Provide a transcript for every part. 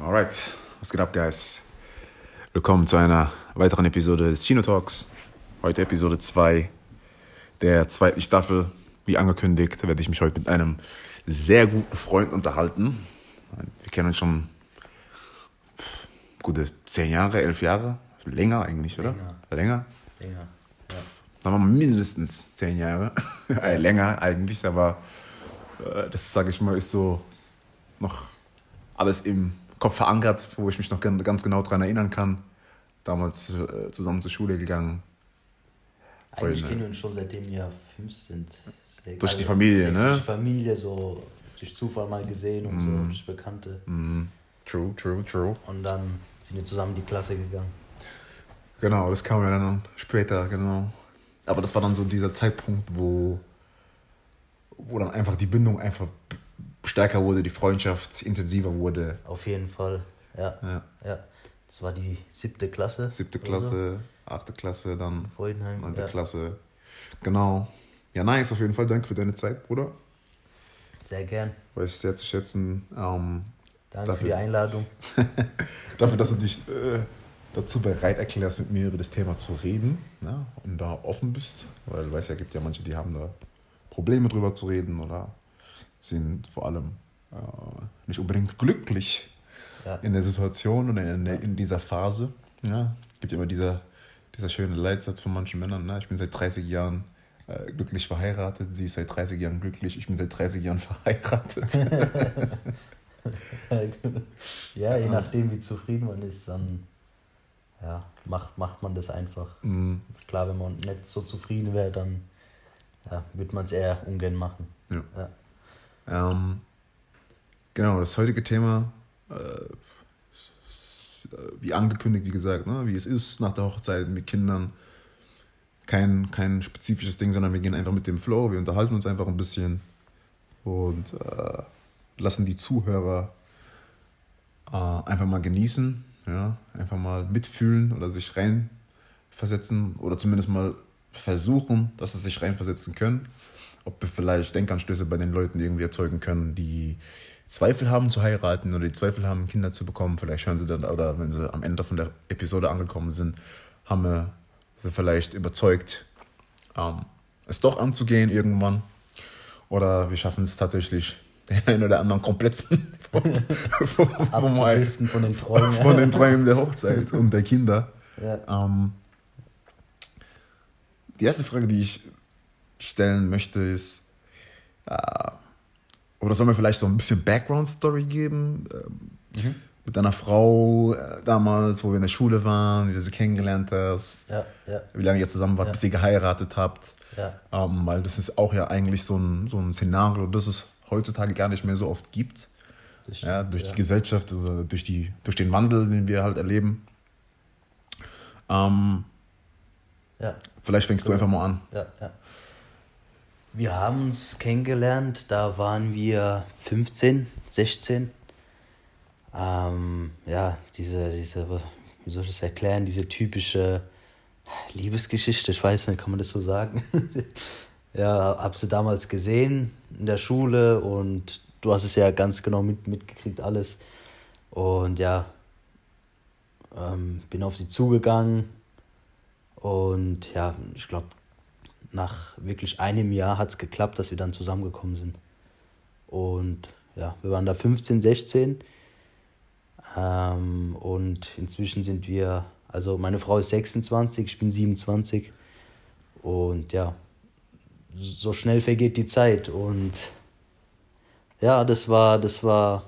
Alright, was geht ab, Guys? Willkommen zu einer weiteren Episode des Chino Talks. Heute Episode 2 der zweiten Staffel. Wie angekündigt, werde ich mich heute mit einem sehr guten Freund unterhalten. Wir kennen uns schon gute 10 Jahre, 11 Jahre. Länger eigentlich, oder? Länger? Ja. Dann waren wir mindestens 10 Jahre. Länger eigentlich, aber das, sage ich mal, ist so noch alles im Kopf verankert, wo ich mich noch ganz genau daran erinnern kann. Damals zusammen zur Schule gegangen. Eigentlich kennen wir uns schon seitdem wir 5 sind. Durch die Familie, ne? Durch die Familie, so durch Zufall mal gesehen und so, durch Bekannte. True. Und dann sind wir zusammen in die Klasse gegangen. Genau, das kam ja dann später, genau. Aber das war dann so dieser Zeitpunkt, wo dann einfach die Bindung einfach stärker wurde, die Freundschaft intensiver wurde. Auf jeden Fall, ja. Das war die 7. Klasse. 7. Klasse, 8. Klasse, dann Freudenheim, 9. Klasse. Genau. Ja, nice, auf jeden Fall. Danke für deine Zeit, Bruder. Sehr gern. Weiß ich sehr zu schätzen. Danke für die Einladung. Dafür, dass du dich dazu bereit erklärst, mit mir über das Thema zu reden, ne? Und da offen bist. Weil du weißt ja, es gibt ja manche, die haben da Probleme drüber zu reden oder sind vor allem nicht unbedingt glücklich in der Situation und in dieser Phase. Ja? Es gibt immer dieser schöne Leitsatz von manchen Männern. Ne? Ich bin seit 30 Jahren glücklich verheiratet, sie ist seit 30 Jahren glücklich, ich bin seit 30 Jahren verheiratet. Ja, je nachdem, wie zufrieden man ist, dann macht man das einfach. Klar, wenn man nicht so zufrieden wäre, dann würde man es eher ungern machen. Ja. Genau, das heutige Thema, wie angekündigt, wie gesagt, ne, wie es ist nach der Hochzeit mit Kindern. Kein spezifisches Ding, sondern wir gehen einfach mit dem Flow, wir unterhalten uns einfach ein bisschen und lassen die Zuhörer einfach mal genießen, ja, einfach mal mitfühlen oder sich reinversetzen oder zumindest mal versuchen, dass sie sich reinversetzen können. Ob wir vielleicht Denkanstöße bei den Leuten irgendwie erzeugen können, die Zweifel haben zu heiraten oder die Zweifel haben, Kinder zu bekommen. Vielleicht hören sie dann, oder wenn sie am Ende von der Episode angekommen sind, haben wir sie vielleicht überzeugt, es doch anzugehen irgendwann. Oder wir schaffen es tatsächlich, den einen oder anderen komplett abzudriften von den Träumen. Von den Träumen der Hochzeit und der Kinder. Ja. Die erste Frage, die ich stellen möchte, ist, oder sollen wir vielleicht so ein bisschen Background-Story geben? Mit deiner Frau damals, wo wir in der Schule waren, wie du sie kennengelernt hast, wie lange ihr zusammen wart, bis ihr geheiratet habt. Weil das ist auch ja eigentlich so ein Szenario, das es heutzutage gar nicht mehr so oft gibt. Durch die Gesellschaft oder durch den Wandel, den wir halt erleben. Vielleicht fängst du einfach mal an. Ja. Wir haben uns kennengelernt, da waren wir 15, 16. Diese, wie soll ich das erklären, diese typische Liebesgeschichte, ich weiß nicht, kann man das so sagen? Ja, hab sie damals gesehen in der Schule und du hast es ja ganz genau mitgekriegt alles. Und bin auf sie zugegangen und ich glaube, nach wirklich einem Jahr hat es geklappt, dass wir dann zusammengekommen sind. Und wir waren da 15, 16 und inzwischen sind wir, also meine Frau ist 26, ich bin 27 und so schnell vergeht die Zeit und das war so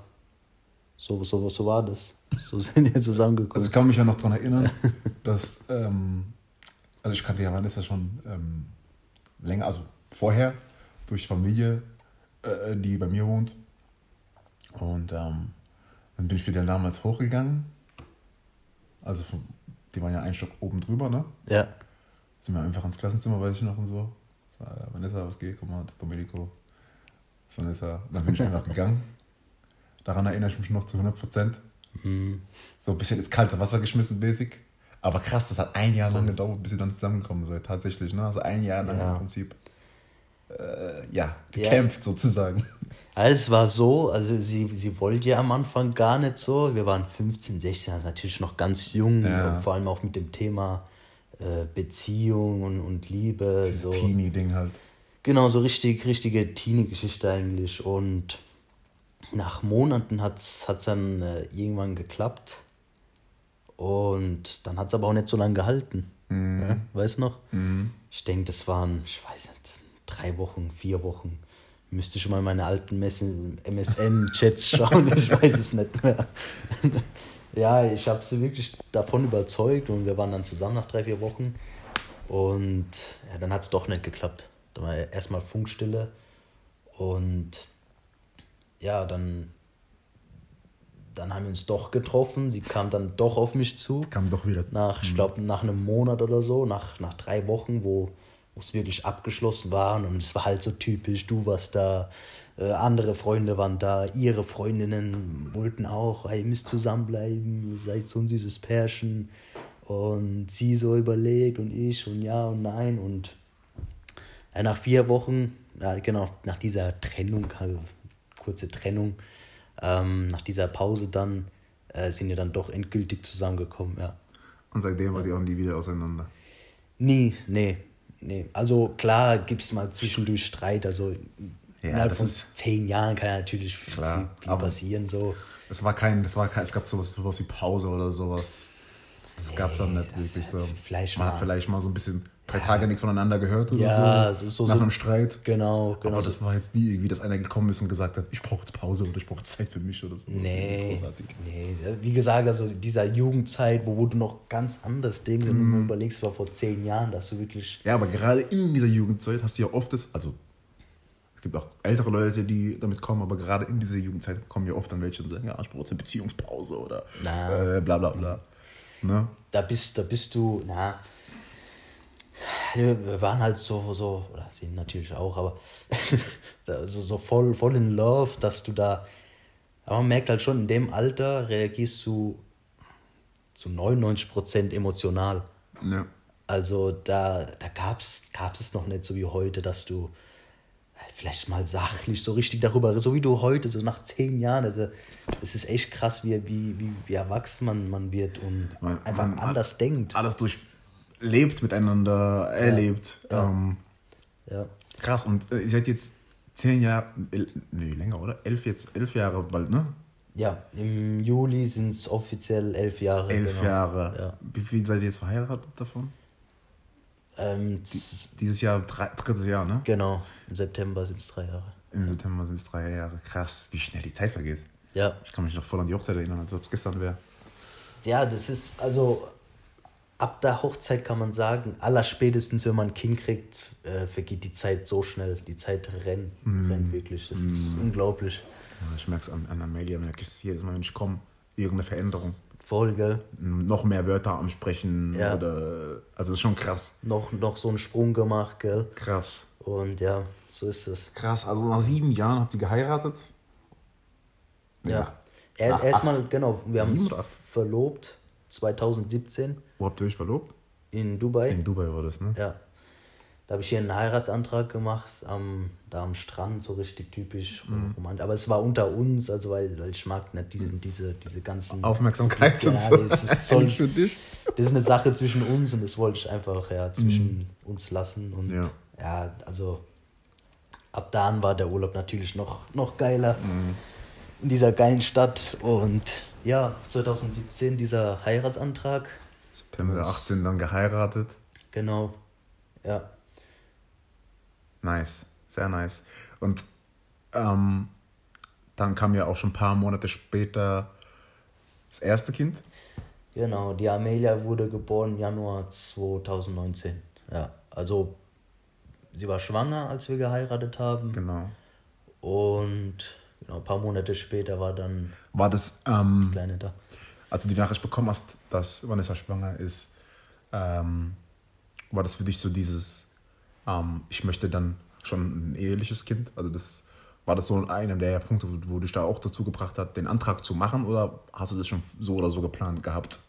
war das. So sind wir zusammengekommen. Also ich kann mich ja noch daran erinnern, dass, also ich kannte ja Vanessa schon länger, also vorher, durch Familie, die bei mir wohnt. Und dann bin ich wieder damals hochgegangen. Also die waren ja einen Stock oben drüber, ne? Ja. Sind wir einfach ins Klassenzimmer, weiß ich noch und so. Vanessa, was geht? Guck mal, das ist Domenico. Vanessa. Dann bin ich einfach gegangen. Daran erinnere ich mich noch zu 100%. So ein bisschen ins kalte Wasser geschmissen, basic. Aber krass, das hat ein Jahr lang gedauert, bis ihr dann zusammengekommen seid, tatsächlich. Ne? Also ein Jahr lang im Prinzip gekämpft sozusagen. Es war so, also sie wollte ja am Anfang gar nicht so. Wir waren 15, 16, also natürlich noch ganz jung, vor allem auch mit dem Thema Beziehung und Liebe. Dieses so Teenie-Ding halt. Genau, so richtige Teenie-Geschichte eigentlich. Und nach Monaten hat's dann irgendwann geklappt. Und dann hat es aber auch nicht so lange gehalten. Ja, weißt du noch? Ich denke, das waren, ich weiß nicht, 3 Wochen, 4 Wochen. Müsste schon mal meine alten MSN-Chats schauen, ich weiß es nicht mehr. Ja, ich habe sie wirklich davon überzeugt und wir waren dann zusammen nach 3, 4 Wochen. Und ja, dann hat es doch nicht geklappt. Da war erstmal Funkstille. Und ja, dann haben wir uns doch getroffen. Sie kam dann doch auf mich zu. Kam doch wieder. Ich glaube, nach einem Monat oder so, nach 3 Wochen, wo es wirklich abgeschlossen war. Und es war halt so typisch, du warst da, andere Freunde waren da, ihre Freundinnen wollten auch, hey, ihr müsst zusammenbleiben, ihr seid so ein süßes Pärchen. Und sie so überlegt und ich und ja und nein. Und ja, nach 4 Wochen, ja genau, nach dieser Trennung, kurze Trennung, nach dieser Pause dann, sind wir dann doch endgültig zusammengekommen, ja. Und seitdem war die auch nie wieder auseinander? Nee. Also klar gibt es mal zwischendurch Streit, also innerhalb von 10 Jahren kann ja natürlich viel passieren. So. Es gab sowas wie Pause oder sowas. Das gab es dann nicht wirklich so. Man hat vielleicht mal so ein bisschen 3 Tage nichts voneinander gehört oder so. Nach einem Streit. Genau. Aber das war jetzt nie irgendwie, dass einer gekommen ist und gesagt hat, ich brauche jetzt Pause oder ich brauche Zeit für mich oder so. Nee. Wie gesagt, also dieser Jugendzeit, wo du noch ganz anders denkst, wenn du mal überlegst, war vor 10 Jahren, dass du wirklich... Ja, aber gerade in dieser Jugendzeit hast du ja oft es gibt auch ältere Leute, die damit kommen, aber gerade in dieser Jugendzeit kommen ja oft dann welche und sagen, ja, ich brauche jetzt eine Beziehungspause oder bla bla bla. Ne? Da bist du, wir waren halt so, oder sind natürlich auch, aber so voll in love, dass du da, aber man merkt halt schon, in dem Alter reagierst du zu 99% emotional. Ja. Also da gab's es noch nicht so wie heute, dass du vielleicht mal sachlich so richtig darüber, so wie du heute, so nach 10 Jahren, also es ist echt krass, wie erwachsen man wird und einfach anders denkt. Alles durchlebt, miteinander erlebt. Ja. Krass, und ihr seid jetzt 10 Jahre, länger, oder? 11 Jahre bald, ne? Ja, im Juli sind es offiziell 11 Jahre. 11 Jahre. Ja. Wie viel seid ihr jetzt verheiratet davon? Dieses Jahr, 3. Jahr, ne? Genau, im September sind es 3 Jahre. Im September sind es 3 Jahre. Krass, wie schnell die Zeit vergeht. Ja. Ich kann mich noch voll an die Hochzeit erinnern, als ob es gestern wäre. Ja, das ist, also ab der Hochzeit kann man sagen, allerspätestens, wenn man ein Kind kriegt, vergeht die Zeit so schnell. Die Zeit rennt wirklich. Das ist unglaublich. Ja, ich merke es an Amelia, merke ich es jedes Mal, wenn ich komme, irgendeine Veränderung. Voll, gell? Noch mehr Wörter am Sprechen. Ja. Also das ist schon krass. Noch so einen Sprung gemacht, gell? Krass. Und ja, so ist es. Krass, also nach 7 Jahren habt ihr geheiratet? Ja. Erstmal, genau, wir haben uns verlobt, 2017. Wo habt ihr euch verlobt? In Dubai. In Dubai war das, ne? Ja. Da habe ich hier einen Heiratsantrag gemacht, da am Strand, so richtig typisch romantisch. Aber es war unter uns, also weil ich mag nicht diese ganzen... Aufmerksamkeit und so. Das ist für dich. Das ist eine Sache zwischen uns und das wollte ich einfach zwischen uns lassen. Und ja, also ab da an war der Urlaub natürlich noch geiler in dieser geilen Stadt. Und ja, 2017 dieser Heiratsantrag. September 18 dann geheiratet. Genau, ja. Nice, sehr nice. Und dann kam ja auch schon ein paar Monate später das erste Kind. Genau, die Amelia wurde geboren im Januar 2019. Ja, also sie war schwanger, als wir geheiratet haben. Genau. Und ein paar Monate später war das die Kleine da. Als du die Nachricht bekommen hast, dass Vanessa schwanger ist, war das für dich so dieses ich möchte dann schon ein eheliches Kind? Also war das so einer der Punkte, wo dich da auch dazu gebracht hat, den Antrag zu machen, oder hast du das schon so oder so geplant gehabt?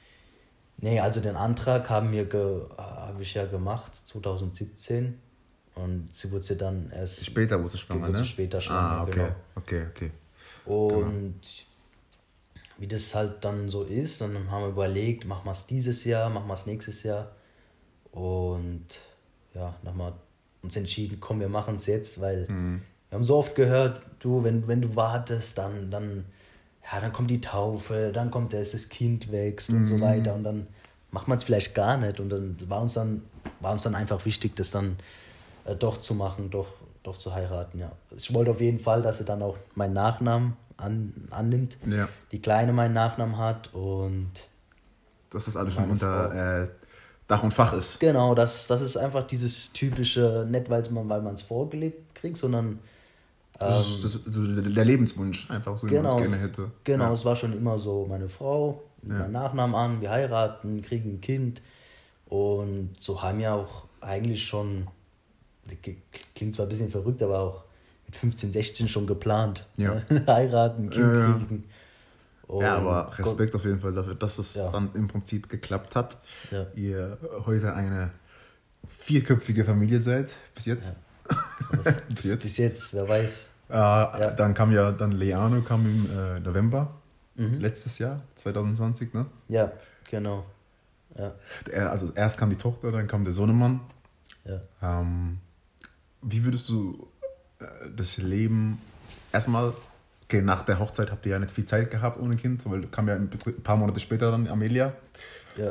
Nee, also den Antrag habe ich ja gemacht, 2017. Und sie wurde sie dann erst... Später wurde sie schwanger, ne? Später schwanger, okay. genau. Okay. Und wie das halt dann so ist, dann haben wir überlegt, machen wir es dieses Jahr, machen wir es nächstes Jahr. Und ja, dann haben wir uns entschieden, komm, wir machen es jetzt, weil wir haben so oft gehört, du, wenn du wartest, dann kommt die Taufe, dann kommt das Kind wächst und so weiter. Und dann macht man es vielleicht gar nicht. Und dann war uns dann einfach wichtig, das dann doch zu machen, doch zu heiraten, ja. Ich wollte auf jeden Fall, dass sie dann auch meinen Nachnamen annimmt, die Kleine meinen Nachnamen hat und... Dass das alles schon unter Dach und Fach ist. Genau, das ist einfach dieses typische, nicht weil man es vorgelebt kriegt, sondern... das ist der Lebenswunsch, einfach so, wie man es gerne hätte. Genau, es war schon immer so, meine Frau, meinen Nachnamen an, wir heiraten, kriegen ein Kind und so haben wir auch eigentlich schon... Klingt zwar ein bisschen verrückt, aber auch mit 15, 16 schon geplant. Ja. Heiraten, Kind kriegen. Und ja, aber Respekt auf jeden Fall dafür, dass es dann im Prinzip geklappt hat. Ja. Ihr heute eine 4-köpfige Familie seid, bis jetzt. Ja. Bis jetzt, wer weiß. Dann kam Leano im November letztes Jahr, 2020, ne? Ja, genau. Ja. Also erst kam die Tochter, dann kam der Sohnemann. Ja. Wie würdest du das Leben erstmal, okay, nach der Hochzeit habt ihr ja nicht viel Zeit gehabt ohne Kind, weil kam ja ein paar Monate später dann Amelia. Ja.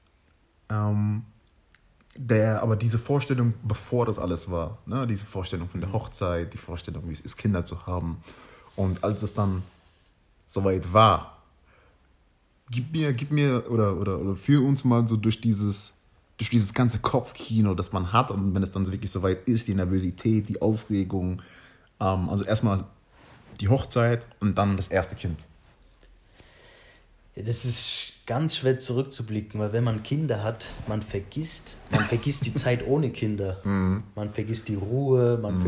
Aber diese Vorstellung, bevor das alles war, ne, diese Vorstellung von der Hochzeit, die Vorstellung, wie es ist, Kinder zu haben, und als es dann soweit war, gib mir oder führ uns mal so durch dieses ganze Kopfkino, das man hat, und wenn es dann wirklich soweit ist, die Nervosität, die Aufregung, also erstmal die Hochzeit und dann das erste Kind. Ja, das ist ganz schwer zurückzublicken, weil wenn man Kinder hat, man vergisst die Zeit ohne Kinder. Man vergisst die Ruhe, man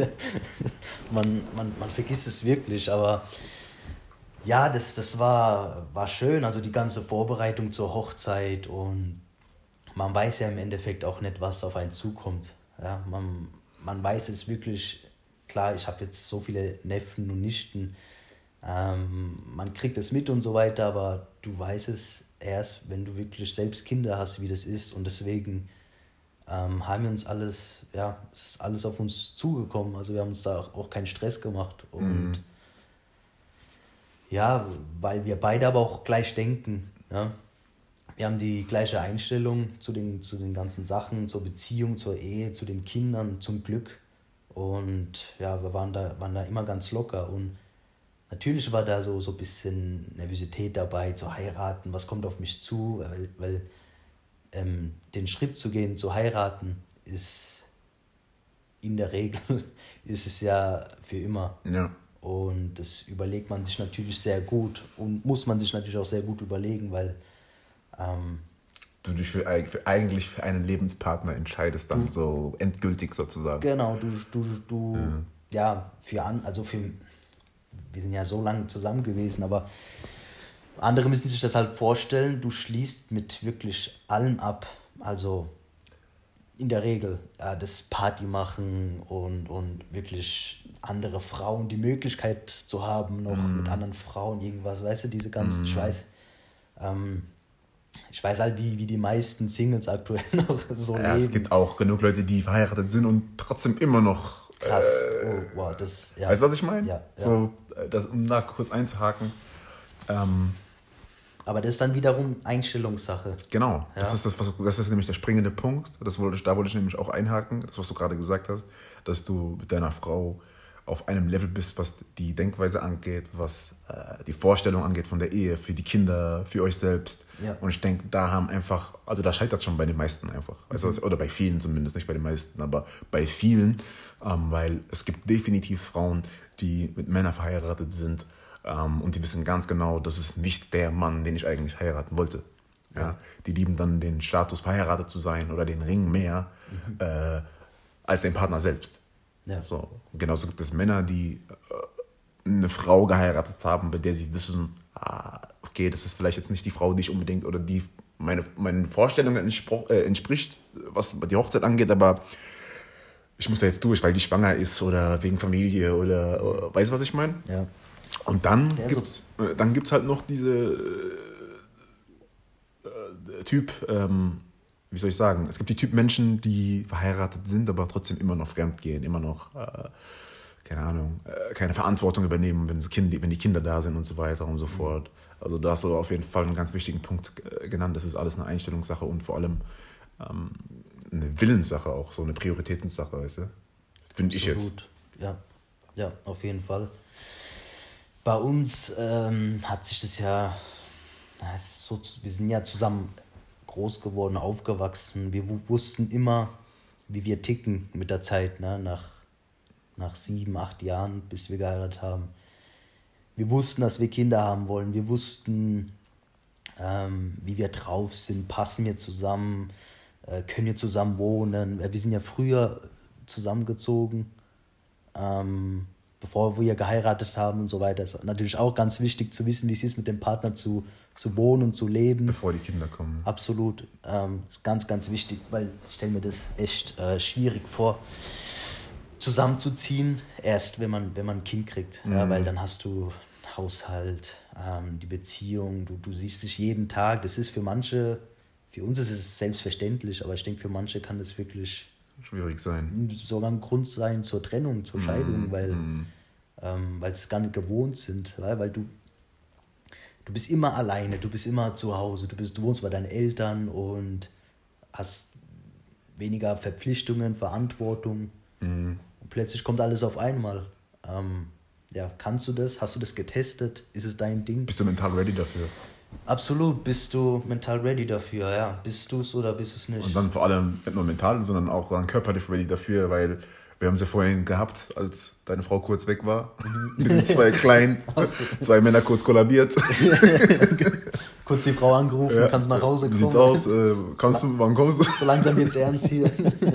vergisst es wirklich, aber ja, das war schön, also die ganze Vorbereitung zur Hochzeit, und man weiß ja im Endeffekt auch nicht, was auf einen zukommt. Ja, man weiß es wirklich, klar, ich habe jetzt so viele Neffen und Nichten, man kriegt es mit und so weiter, aber du weißt es erst, wenn du wirklich selbst Kinder hast, wie das ist, und deswegen haben wir uns ist alles auf uns zugekommen, also wir haben uns da auch keinen Stress gemacht und ja, weil wir beide aber auch gleich denken, ja. Wir haben die gleiche Einstellung zu den ganzen Sachen, zur Beziehung, zur Ehe, zu den Kindern, zum Glück. Und ja, wir waren da immer ganz locker. Und natürlich war da so ein bisschen Nervosität dabei, zu heiraten, was kommt auf mich zu, weil den Schritt zu gehen, zu heiraten, ist in der Regel, ist es ja für immer. Ja. Und das überlegt man sich natürlich sehr gut und muss man sich natürlich auch sehr gut überlegen, weil du dich eigentlich für einen Lebenspartner entscheidest, dann so endgültig sozusagen. Genau, wir sind ja so lange zusammen gewesen, aber andere müssen sich das halt vorstellen, du schließt mit wirklich allem ab, also in der Regel das Party machen und wirklich andere Frauen, die Möglichkeit zu haben, noch mit anderen Frauen irgendwas, weißt du, diese ganzen, ich weiß halt, wie die meisten Singles aktuell noch so leben. Es gibt auch genug Leute, die verheiratet sind und trotzdem immer noch... Krass. Wow, das... Ja. Weißt du, was ich meine? Ja. So, um da kurz einzuhaken. Aber das ist dann wiederum Einstellungssache. Genau. Ja. Das ist nämlich der springende Punkt. Da wollte ich nämlich auch einhaken, das, was du gerade gesagt hast, dass du mit deiner Frau auf einem Level bist, was die Denkweise angeht, was die Vorstellung angeht von der Ehe, für die Kinder, für euch selbst. Ja. Und ich denke, da scheitert es schon bei den meisten einfach. Also, oder bei vielen zumindest, nicht bei den meisten, aber bei vielen, weil es gibt definitiv Frauen, die mit Männern verheiratet sind, und die wissen ganz genau, das ist nicht der Mann, den ich eigentlich heiraten wollte. Ja? Die lieben dann den Status, verheiratet zu sein oder den Ring mehr als den Partner selbst. Ja. So. Genauso gibt es Männer, die eine Frau geheiratet haben, bei der sie wissen, okay, das ist vielleicht jetzt nicht die Frau, die ich unbedingt oder die meinen Vorstellungen entspricht, was die Hochzeit angeht, aber ich muss da jetzt durch, weil die schwanger ist oder wegen Familie oder weißt du, was ich meine? Ja. Und dann gibt's halt noch diese Typ, wie soll ich sagen, es gibt die Typ Menschen, die verheiratet sind, aber trotzdem immer noch fremd gehen, immer noch, keine Ahnung, keine Verantwortung übernehmen, wenn die Kinder da sind und so weiter und so fort. Also da hast du auf jeden Fall einen ganz wichtigen Punkt genannt. Das ist alles eine Einstellungssache und vor allem eine Willenssache auch, so eine Prioritätensache, weißt du? Finde ich jetzt. Ja, auf jeden Fall. Bei uns hat sich das ja, wir sind ja zusammen groß geworden, aufgewachsen. Wir wussten immer, wie wir ticken mit der Zeit, ne? Nach 7, 8 Jahren, bis wir geheiratet haben. Wir wussten, dass wir Kinder haben wollen. Wir wussten, wie wir drauf sind, passen wir zusammen, können wir zusammen wohnen. Wir sind ja früher zusammengezogen, bevor wir geheiratet haben und so weiter. Es ist natürlich auch ganz wichtig zu wissen, wie es ist, mit dem Partner zu wohnen und zu leben. Bevor die Kinder kommen. Absolut. Ist ganz, ganz wichtig, weil ich stelle mir das echt schwierig vor, zusammenzuziehen, erst wenn man ein Kind kriegt. Ja, weil dann hast du Haushalt, die Beziehung, du siehst dich jeden Tag. Das ist für manche, für uns ist es selbstverständlich, aber ich denke, für manche kann das wirklich schwierig sein. Sogar ein Grund sein zur Trennung, zur Scheidung, weil es gar nicht gewohnt sind. Weil du bist immer alleine, du bist immer zu Hause, du wohnst bei deinen Eltern und hast weniger Verpflichtungen, Verantwortung. Und plötzlich kommt alles auf einmal. Kannst du das? Hast du das getestet? Ist es dein Ding? Bist du mental ready dafür? Absolut, bist du mental ready dafür, ja. Bist du es oder bist du es nicht? Und dann vor allem nicht nur mental, sondern auch dann körperlich ready dafür, weil wir haben sie vorhin gehabt, als deine Frau kurz weg war. Mit den 2 Kleinen, 2 Männer kurz kollabiert. Kurz die Frau angerufen, kannst nach Hause kommen. Wie sieht's aus? Wann kommst du? So langsam wird's ernst hier.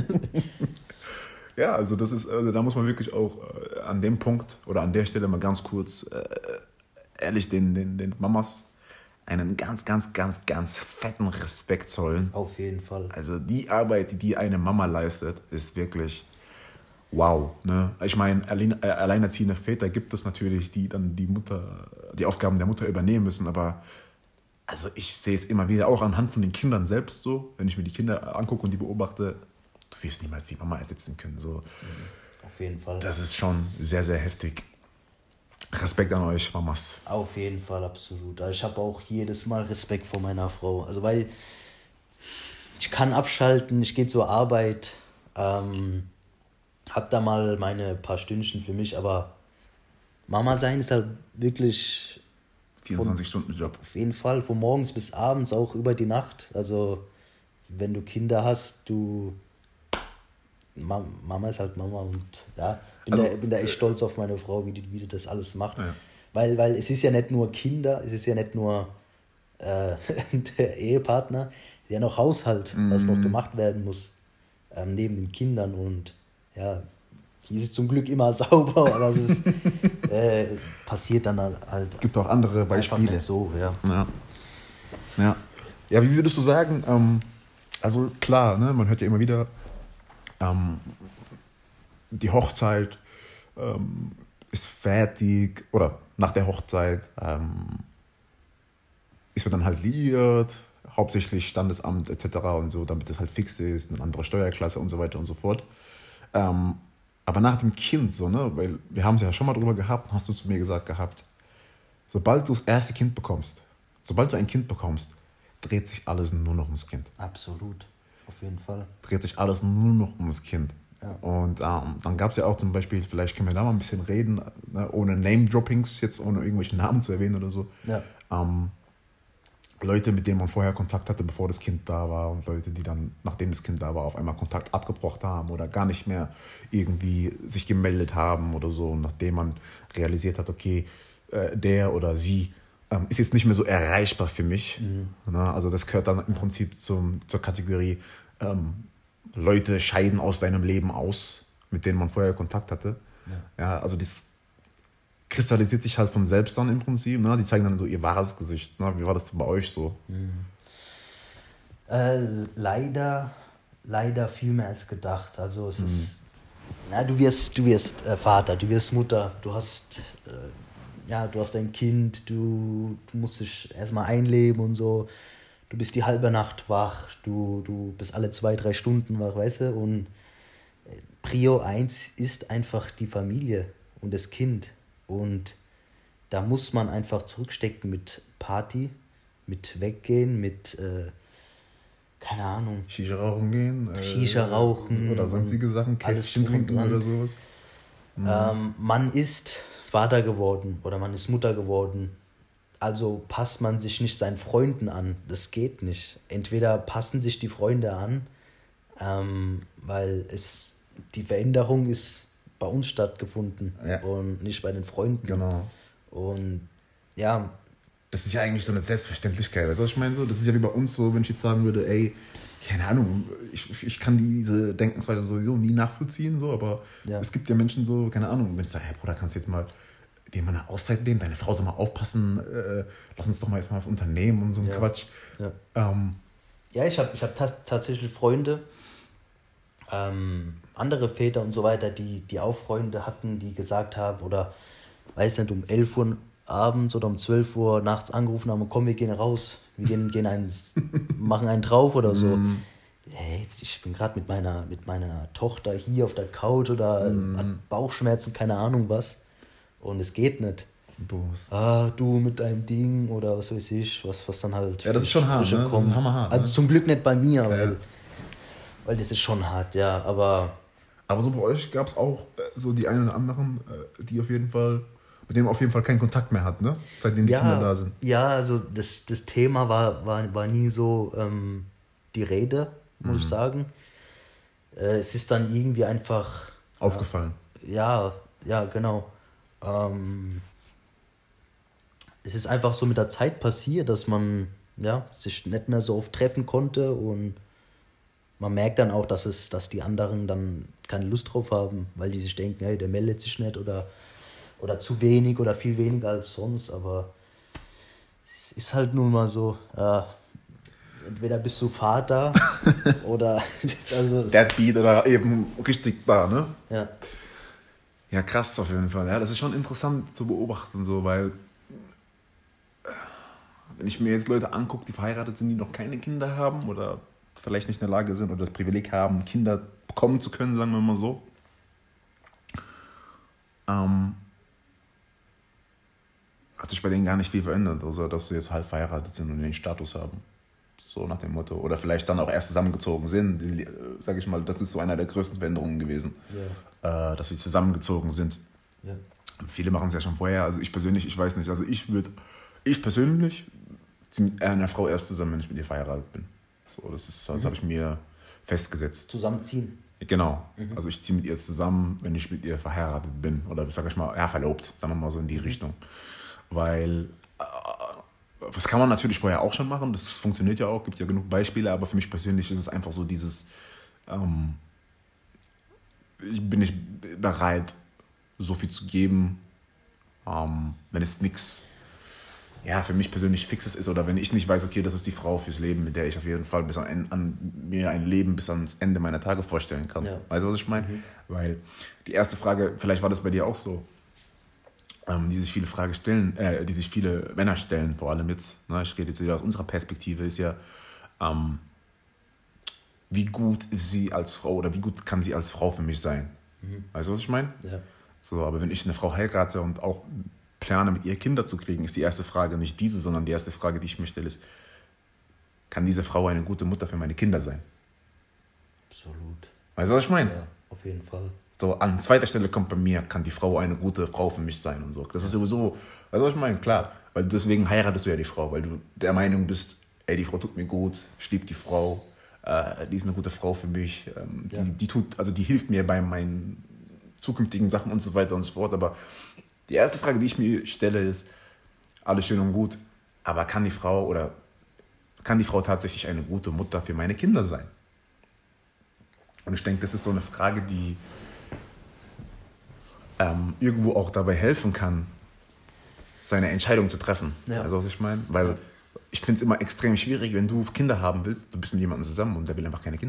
Ja, also da muss man wirklich auch an dem Punkt oder an der Stelle mal ganz kurz ehrlich den Mamas einen ganz, ganz, ganz, ganz fetten Respekt zollen. Auf jeden Fall. Also die Arbeit, die eine Mama leistet, ist wirklich wow. Ne? Ich meine, alleinerziehende Väter gibt es natürlich, die dann die Aufgaben der Mutter übernehmen müssen, aber also ich sehe es immer wieder, auch anhand von den Kindern selbst so, wenn ich mir die Kinder angucke und die beobachte, du wirst niemals die Mama ersetzen können. So. Auf jeden Fall. Das ist schon sehr, sehr heftig. Respekt an euch, Mamas. Auf jeden Fall, absolut. Ich habe auch jedes Mal Respekt vor meiner Frau. Also weil ich kann abschalten, ich gehe zur Arbeit, hab da mal meine paar Stündchen für mich, aber Mama sein ist halt wirklich 24-Stunden-Job. Auf jeden Fall, von morgens bis abends, auch über die Nacht. Also wenn du Kinder hast, Mama ist halt Mama und ja, bin da echt stolz auf meine Frau, wie die das alles macht. Ja. Weil es ist ja nicht nur Kinder, es ist ja nicht nur der Ehepartner, es ist ja noch Haushalt, was noch gemacht werden muss, neben den Kindern und ja, die ist zum Glück immer sauber, aber es ist, passiert dann halt. Gibt auch andere Beispiele. Einfach nicht so, ja. Ja, wie würdest du sagen, also klar, ne, man hört ja immer wieder, die Hochzeit ist fertig oder nach der Hochzeit ist man dann halt liiert, hauptsächlich Standesamt etc. und so, damit das halt fix ist, eine andere Steuerklasse und so weiter und so fort. Aber nach dem Kind, so, ne, weil wir haben es ja schon mal drüber gehabt, hast du zu mir gesagt gehabt, sobald du das erste Kind bekommst, sobald du ein Kind bekommst, dreht sich alles nur noch ums Kind. Absolut. Auf jeden Fall. Dreht sich alles nur noch ums Kind. Ja. Und dann gab es ja auch zum Beispiel, vielleicht können wir da mal ein bisschen reden, ne, ohne Name-Droppings, jetzt ohne irgendwelche Namen zu erwähnen oder so. Ja. Leute, mit denen man vorher Kontakt hatte, bevor das Kind da war und Leute, die dann, nachdem das Kind da war, auf einmal Kontakt abgebrochen haben oder gar nicht mehr irgendwie sich gemeldet haben oder so, nachdem man realisiert hat, okay, der oder sie ist jetzt nicht mehr so erreichbar für mich. Also das gehört dann im Prinzip zur Kategorie Leute scheiden aus deinem Leben aus, mit denen man vorher Kontakt hatte. Ja, also das kristallisiert sich halt von selbst dann im Prinzip. Ne? Die zeigen dann so ihr wahres Gesicht. Ne? Wie war das bei euch so? Leider viel mehr als gedacht. Also es ist Na, du wirst Vater, du wirst Mutter, du hast dein Kind, du musst dich erstmal einleben und so. Du bist die halbe Nacht wach, du bist alle 2-3 Stunden wach, weißt du? Und Prio 1 ist einfach die Familie und das Kind. Und da muss man einfach zurückstecken mit Party, mit Weggehen, mit, keine Ahnung. Shisha rauchen gehen. Shisha rauchen. Oder sonstige Sachen, Käffchen trinken oder sowas. Man ist Vater geworden oder man ist Mutter geworden. Also passt man sich nicht seinen Freunden an. Das geht nicht. Entweder passen sich die Freunde an, weil die Veränderung ist bei uns stattgefunden und nicht bei den Freunden. Genau. Und ja. Das ist ja eigentlich so eine Selbstverständlichkeit. Weißt du, was ich meine? So, das ist ja wie bei uns so, wenn ich jetzt sagen würde, ey, keine Ahnung, ich kann diese Denkensweise sowieso nie nachvollziehen, so, aber es gibt ja Menschen so, keine Ahnung, wenn ich sage, hey Bruder, kannst du jetzt mal dir mal eine Auszeit nehmen, deine Frau soll mal aufpassen, lass uns doch mal jetzt mal was unternehmen und so ein Quatsch. Ja, ich hab tatsächlich Freunde, andere Väter und so weiter, die auch Freunde hatten, die gesagt haben, oder weiß nicht, um 11 Uhr abends oder um 12 Uhr nachts angerufen haben, komm, wir gehen raus, wir machen einen drauf oder so. Hey, ich bin gerade mit meiner Tochter hier auf der Couch oder hat Bauchschmerzen, keine Ahnung was. Und es geht nicht. Du mit deinem Ding oder was weiß ich, was dann halt. Ja, das ist schon hart, ne? Das ist hammerhart. Also zum Glück nicht bei mir, weil das ist schon hart, ja, aber. Aber so bei euch gab es auch so die einen oder anderen, die auf jeden Fall, mit denen man auf jeden Fall keinen Kontakt mehr hat, ne? Seitdem die Kinder da sind. Ja, also das Thema war nie so die Rede, muss ich sagen. Es ist dann irgendwie einfach. Aufgefallen. Ja, genau. Es ist einfach so mit der Zeit passiert, dass man sich nicht mehr so oft treffen konnte und man merkt dann auch, dass die anderen dann keine Lust drauf haben, weil die sich denken, hey, der meldet sich nicht oder zu wenig oder viel weniger als sonst, aber es ist halt nun mal so, entweder bist du Vater oder also Deadbeat oder eben richtig da, ne? Ja. Ja, krass auf jeden Fall. Ja, das ist schon interessant zu beobachten, so, weil wenn ich mir jetzt Leute angucke, die verheiratet sind, die noch keine Kinder haben oder vielleicht nicht in der Lage sind oder das Privileg haben, Kinder bekommen zu können, sagen wir mal so. Hat sich bei denen gar nicht viel verändert, außer dass sie jetzt halb verheiratet sind und den Status haben. So nach dem Motto. Oder vielleicht dann auch erst zusammengezogen sind. Sag ich mal, das ist so einer der größten Veränderungen gewesen. Dass sie zusammengezogen sind. Ja. Viele machen es ja schon vorher. Also ich persönlich, ich weiß nicht. Also ich persönlich ziehe mit einer Frau erst zusammen, wenn ich mit ihr verheiratet bin. So, das habe ich mir festgesetzt. Zusammenziehen? Genau. Also ich ziehe mit ihr zusammen, wenn ich mit ihr verheiratet bin. Oder sag ich mal, verlobt. Sagen wir mal so in die Richtung. Weil was kann man natürlich vorher auch schon machen, das funktioniert ja auch, gibt ja genug Beispiele, aber für mich persönlich ist es einfach so dieses, ich bin nicht bereit, so viel zu geben, wenn es nichts, für mich persönlich Fixes ist oder wenn ich nicht weiß, okay, das ist die Frau fürs Leben, mit der ich auf jeden Fall mir ein Leben bis ans Ende meiner Tage vorstellen kann. Ja. Weißt du, was ich meine? Weil die erste Frage, vielleicht war das bei dir auch so, die sich viele Männer stellen, vor allem jetzt, ich rede jetzt wieder aus unserer Perspektive, ist ja, wie gut ist sie als Frau oder wie gut kann sie als Frau für mich sein? Weißt du, was ich meine? Ja. So, aber wenn ich eine Frau heirate und auch plane, mit ihr Kinder zu kriegen, ist die erste Frage nicht diese, sondern die erste Frage, die ich mir stelle, ist, kann diese Frau eine gute Mutter für meine Kinder sein? Absolut. Weißt du, was ich meine? Ja, auf jeden Fall. So, an zweiter Stelle kommt bei mir, kann die Frau eine gute Frau für mich sein und so. Das ist sowieso, weißt du, was ich meine? Klar, weil deswegen heiratest du ja die Frau, weil du der Meinung bist, ey, die Frau tut mir gut, ich liebe die Frau, die ist eine gute Frau für mich, die hilft mir bei meinen zukünftigen Sachen und so weiter und so fort. Aber die erste Frage, die ich mir stelle, ist, alles schön und gut, aber kann die Frau tatsächlich eine gute Mutter für meine Kinder sein? Und ich denke, das ist so eine Frage, die irgendwo auch dabei helfen kann, seine Entscheidung zu treffen. Ja. Also was ich meine? Weil ich finde es immer extrem schwierig, wenn du Kinder haben willst, du bist mit jemandem zusammen und der will einfach keine Kinder.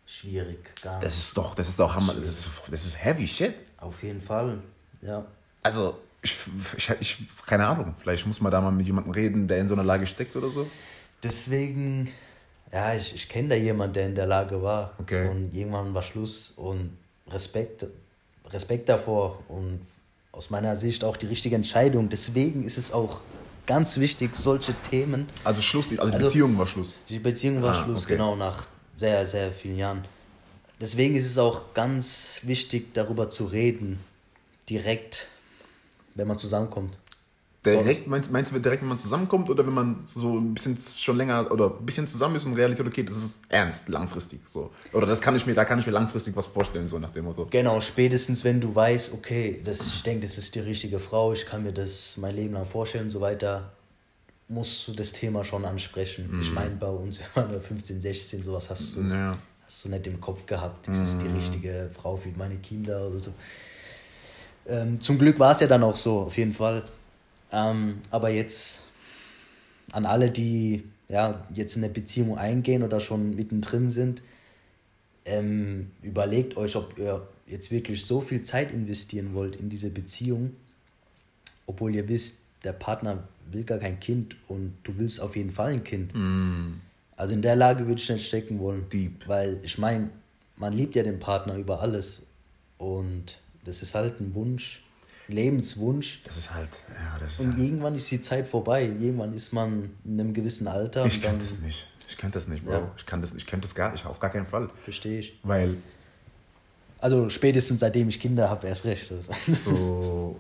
schwierig. Das ist doch Hammer. Das ist heavy shit. Auf jeden Fall, ja. Also, ich keine Ahnung, vielleicht muss man da mal mit jemandem reden, der in so einer Lage steckt oder so. Deswegen, ja, ich kenne da jemanden, der in der Lage war. Okay. Und irgendwann war Schluss und Respekt davor und aus meiner Sicht auch die richtige Entscheidung. Deswegen ist es auch ganz wichtig, solche Themen. Also Schluss, die Beziehung war Schluss. Die Beziehung war Schluss, okay. genau, nach sehr, sehr vielen Jahren. Deswegen ist es auch ganz wichtig, darüber zu reden, direkt, wenn man zusammenkommt. Direkt, meinst du direkt, wenn man zusammenkommt oder wenn man so ein bisschen schon länger oder ein bisschen zusammen ist und realisiert, okay, das ist ernst, langfristig so. Oder da kann ich mir langfristig was vorstellen, so nach dem Motto. Genau, spätestens wenn du weißt, okay, ich denke, das ist die richtige Frau, ich kann mir das mein Leben lang vorstellen und so weiter, musst du das Thema schon ansprechen. Ich meine, bei uns, wenn man 15, 16, sowas hast du nicht im Kopf gehabt, das ist die richtige Frau für meine Kinder oder so. Zum Glück war es ja dann auch so, auf jeden Fall. Aber jetzt an alle, die jetzt in eine Beziehung eingehen oder schon mittendrin sind, überlegt euch, ob ihr jetzt wirklich so viel Zeit investieren wollt in diese Beziehung, obwohl ihr wisst, der Partner will gar kein Kind und du willst auf jeden Fall ein Kind. Also in der Lage würde ich nicht stecken wollen. Deep. Weil ich meine, man liebt ja den Partner über alles und das ist halt ein Wunsch, Lebenswunsch. Das ist halt, und irgendwann ist die Zeit vorbei. Irgendwann ist man in einem gewissen Alter. Ich kann das nicht, Bro. Ja. Ich könnte das gar nicht, auf gar keinen Fall. Verstehe ich. Weil. Also spätestens seitdem ich Kinder habe, erst recht. So.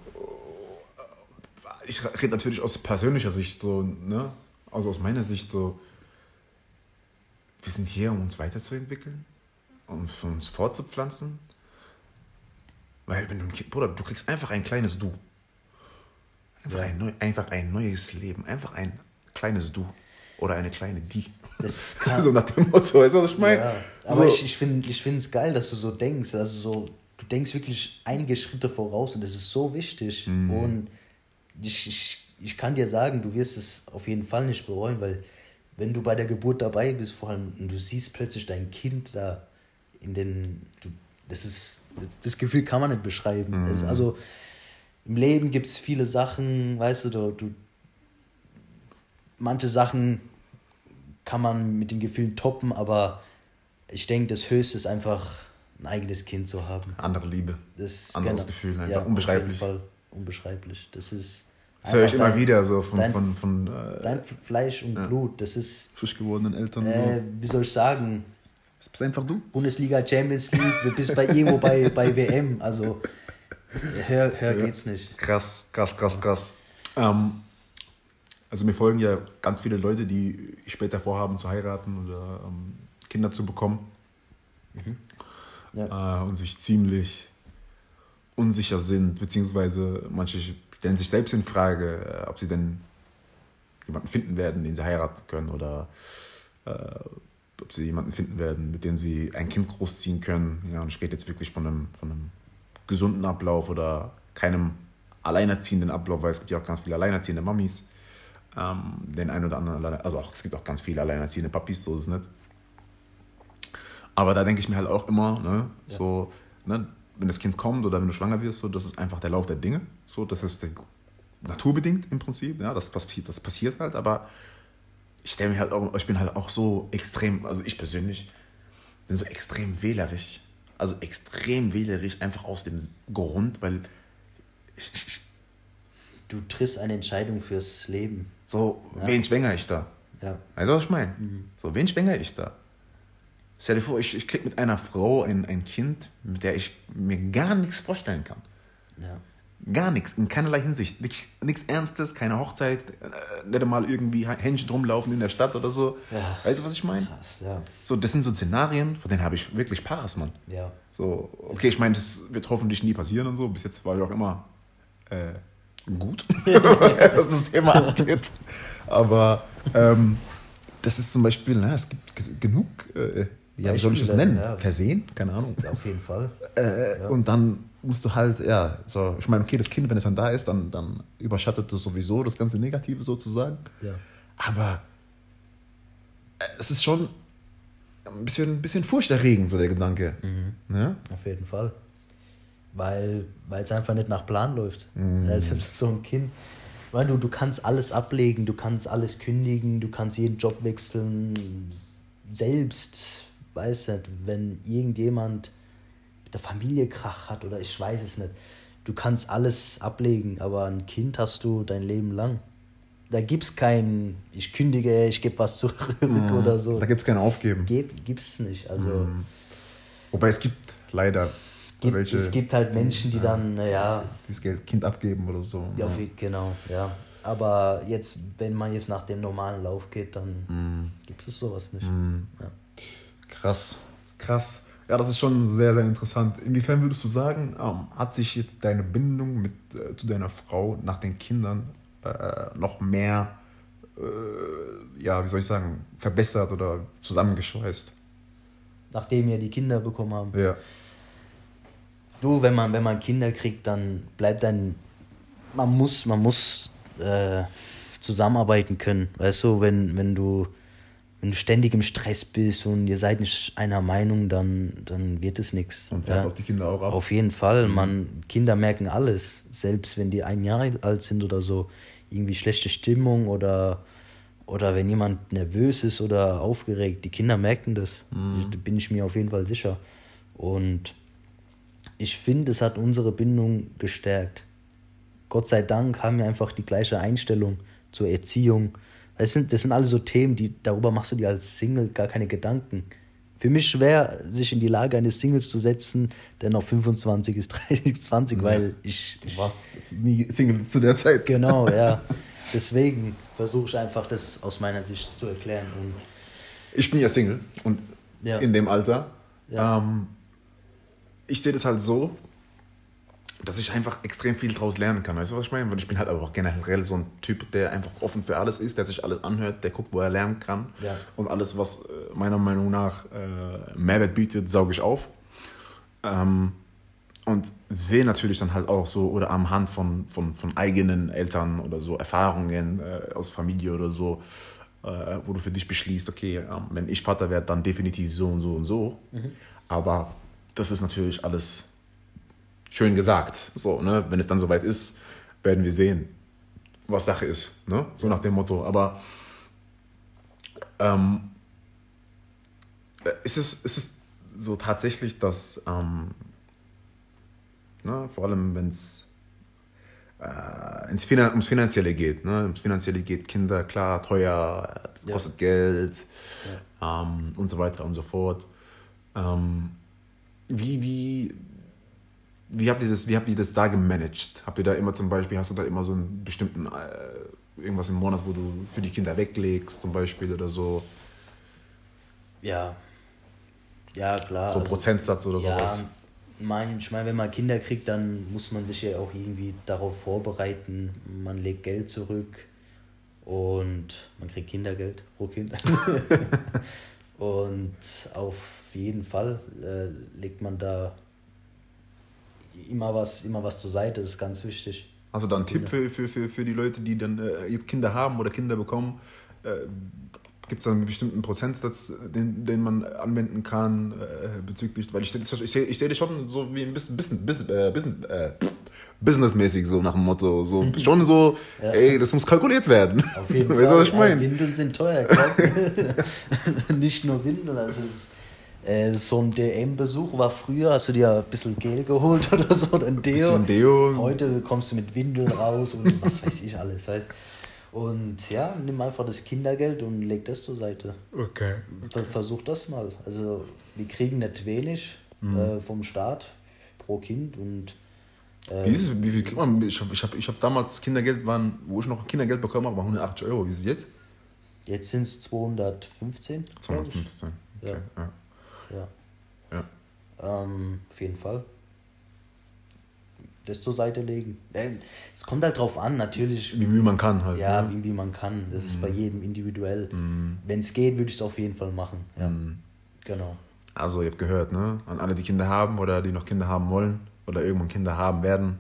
Ich rede natürlich aus persönlicher Sicht so, ne? Also aus meiner Sicht so. Wir sind hier, um uns weiterzuentwickeln, um uns fortzupflanzen. Weil wenn du ein Kind, Bruder, du kriegst einfach ein kleines Du. Einfach ein neues Leben. Einfach ein kleines Du. Oder eine kleine Die. Das kann, so nach dem Motto, weißt du, was ich meine? Ja, aber so. ich finde es geil, dass du so denkst. Also so, du denkst wirklich einige Schritte voraus und das ist so wichtig. Und ich kann dir sagen, du wirst es auf jeden Fall nicht bereuen, weil wenn du bei der Geburt dabei bist, vor allem, und du siehst plötzlich dein Kind da das Gefühl kann man nicht beschreiben. Also im Leben gibt es viele Sachen, weißt du, manche Sachen kann man mit den Gefühlen toppen, aber ich denke, das Höchste ist einfach ein eigenes Kind zu haben. Andere Liebe. Anderes Gefühl, einfach unbeschreiblich. Auf jeden Fall unbeschreiblich. Das höre ich immer wieder so von dein Fleisch und Blut, das ist frisch gewordenen Eltern. Wie soll ich sagen? Das bist einfach du. Bundesliga, Champions League, du bist irgendwo bei WM, also höher geht's nicht. Krass. Also mir folgen ja ganz viele Leute, die später vorhaben zu heiraten oder Kinder zu bekommen. Und sich ziemlich unsicher sind, beziehungsweise manche stellen sich selbst in Frage, ob sie denn jemanden finden werden, den sie heiraten können oder ob sie jemanden finden werden, mit dem sie ein Kind großziehen können. Ja, und ich rede jetzt wirklich von einem gesunden Ablauf oder keinem alleinerziehenden Ablauf, weil es gibt ja auch ganz viele alleinerziehende Mamis. Den einen oder anderen, also auch, es gibt auch ganz viele alleinerziehende Papis, so ist es nicht. Aber da denke ich mir halt auch immer, wenn das Kind kommt oder wenn du schwanger wirst, so, das ist einfach der Lauf der Dinge. So, das ist naturbedingt im Prinzip, ja, das passiert halt, aber ich bin halt auch so extrem, also ich persönlich bin so extrem wählerisch. Also extrem wählerisch, einfach aus dem Grund, weil du triffst eine Entscheidung fürs Leben. So, wen schwängere ich da? Ja. Weißt du, was ich meine? So, wen schwängere ich da? Stell dir vor, ich kriege mit einer Frau ein Kind, mit der ich mir gar nichts vorstellen kann. Ja. Gar nichts, in keinerlei Hinsicht. Nichts Ernstes, keine Hochzeit, nicht mal irgendwie Händchen rumlaufen in der Stadt oder so. Ja. Weißt du, was ich meine? Krass, ja. So, das sind so Szenarien, von denen habe ich wirklich Paras, Mann. Ja. So, okay, ich meine, das wird hoffentlich nie passieren und so. Bis jetzt war ich auch immer gut, was das Thema angeht. Aber das ist zum Beispiel, es gibt genug, wie soll ich das nennen? Ja. Versehen? Keine Ahnung. Ja, auf jeden Fall. Und dann musst du halt, ich meine, okay, das Kind, wenn es dann da ist, dann überschattet das sowieso das ganze Negative sozusagen. Ja. Aber es ist schon ein bisschen furchterregend, so der Gedanke. Ja? Auf jeden Fall. Weil es einfach nicht nach Plan läuft. Das ist so ein Kind. Weil du kannst alles ablegen, du kannst alles kündigen, du kannst jeden Job wechseln. Selbst, weiß nicht, wenn irgendjemand mit der Familie Krach hat oder ich weiß es nicht. Du kannst alles ablegen, aber ein Kind hast du dein Leben lang. Da gibt es kein, ich kündige, ich gebe was zurück oder so. Da gibt es kein Aufgeben. Gibt's nicht. Also, Wobei es gibt leider welche. Es gibt halt Menschen, die dann, das Geld Kind abgeben oder so. Ja, genau, ja. Aber jetzt, wenn man jetzt nach dem normalen Lauf geht, dann gibt es sowas nicht. Ja. Krass. Ja, das ist schon sehr, sehr interessant. Inwiefern würdest du sagen, hat sich jetzt deine Bindung zu deiner Frau nach den Kindern noch mehr, wie soll ich sagen, verbessert oder zusammengeschweißt? Nachdem wir die Kinder bekommen haben. Ja. Du, wenn man Kinder kriegt, dann bleibt man muss zusammenarbeiten können. Weißt du, wenn du ständig im Stress bist und ihr seid nicht einer Meinung, dann wird es nichts. Und fährt auch die Kinder auch ab. Auf jeden Fall. Kinder merken alles. Selbst wenn die 1 Jahr alt sind oder so. Irgendwie schlechte Stimmung oder wenn jemand nervös ist oder aufgeregt. Die Kinder merken das. Da bin ich mir auf jeden Fall sicher. Und ich finde, es hat unsere Bindung gestärkt. Gott sei Dank haben wir einfach die gleiche Einstellung zur Erziehung. Das sind alles so Themen, darüber machst du dir als Single gar keine Gedanken. Für mich schwer, sich in die Lage eines Singles zu setzen, der noch 25 ist, 30, 20, weil Du warst nie Single zu der Zeit. Genau, ja. Deswegen versuche ich einfach, das aus meiner Sicht zu erklären. Und ich bin ja Single und in dem Alter. Ja. Ich sehe das halt so, dass ich einfach extrem viel draus lernen kann. Weißt du, was ich meine? Weil ich bin halt aber auch generell so ein Typ, der einfach offen für alles ist, der sich alles anhört, der guckt, wo er lernen kann. Ja. Und alles, was meiner Meinung nach Mehrwert bietet, sauge ich auf. Und sehe natürlich dann halt auch so, oder am Hand von eigenen Eltern oder so, Erfahrungen aus Familie oder so, wo du für dich beschließt, okay, wenn ich Vater werde, dann definitiv so und so und so. Aber das ist natürlich alles schön gesagt. So, ne? Wenn es dann soweit ist, werden wir sehen, was Sache ist. Ne? So nach dem Motto. Aber ist es so tatsächlich, dass vor allem wenn es ums Finanzielle geht, ne? Ums Finanzielle geht, Kinder, klar, teuer, kostet Geld und so weiter und so fort. Wie habt ihr das da gemanagt? Habt ihr da immer zum Beispiel, hast du da immer so einen bestimmten, irgendwas im Monat, wo du für die Kinder weglegst zum Beispiel oder so? Ja, klar. So ein Prozentsatz oder sowas? Ich meine, wenn man Kinder kriegt, dann muss man sich ja auch irgendwie darauf vorbereiten. Man legt Geld zurück und man kriegt Kindergeld pro Kind. Und auf jeden Fall legt man da immer was zur Seite, das ist ganz wichtig. Also dann ein Tipp für die Leute, die dann Kinder haben oder Kinder bekommen, gibt es da einen bestimmten Prozentsatz, den man anwenden kann bezüglich, weil ich sehe das schon so wie ein bisschen businessmäßig, so nach dem Motto, so schon so, ey, das muss kalkuliert werden. Auf jeden Fall. Weißt du, was ich meine? Windeln sind teuer. Nicht nur Windeln, also es ist so ein DM-Besuch war früher, hast du dir ein bisschen Gel geholt oder so, oder ein Deo. Heute kommst du mit Windeln raus und was weiß ich alles, weißt. Und ja, nimm einfach das Kindergeld und leg das zur Seite. Okay. Versuch das mal. Also wir kriegen nicht wenig vom Staat pro Kind und wie viel kriegt man? Ich hab damals Kindergeld, wo ich noch Kindergeld bekommen habe, war 180 Euro. Wie ist es jetzt? Jetzt sind es 215. 215, okay. Ja. Auf jeden Fall. Das zur Seite legen. Es kommt halt drauf an, natürlich. Wie man kann halt. Ja, ne? wie man kann. Das ist bei jedem individuell. Wenn es geht, würde ich es auf jeden Fall machen. Ja. Genau. Also ihr habt gehört, ne? An alle, die Kinder haben oder die noch Kinder haben wollen oder irgendwann Kinder haben werden.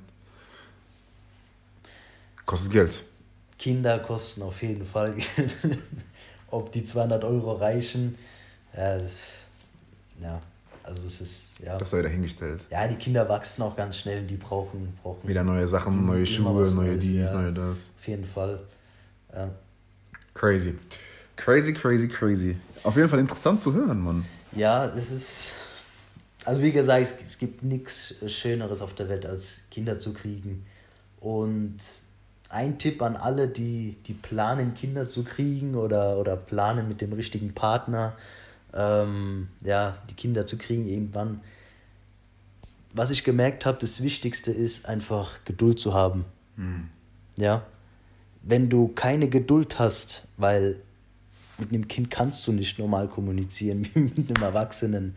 Kostet Geld. Kinder kosten auf jeden Fall Geld. Ob die 200 Euro reichen, Ja, ja, also es ist, ja. Das sei dahingestellt. Ja, die Kinder wachsen auch ganz schnell, die brauchen wieder neue Sachen, neue Schuhe, neue dies, neue das. Auf jeden Fall. Ja. Crazy. Crazy. Auf jeden Fall interessant zu hören, Mann. Ja, es ist, also wie gesagt, es gibt nichts Schöneres auf der Welt, als Kinder zu kriegen. Und ein Tipp an alle, die planen, Kinder zu kriegen oder planen mit dem richtigen Partner, die Kinder zu kriegen irgendwann. Was ich gemerkt habe, das Wichtigste ist einfach Geduld zu haben. Ja, wenn du keine Geduld hast, weil mit einem Kind kannst du nicht normal kommunizieren wie mit einem Erwachsenen.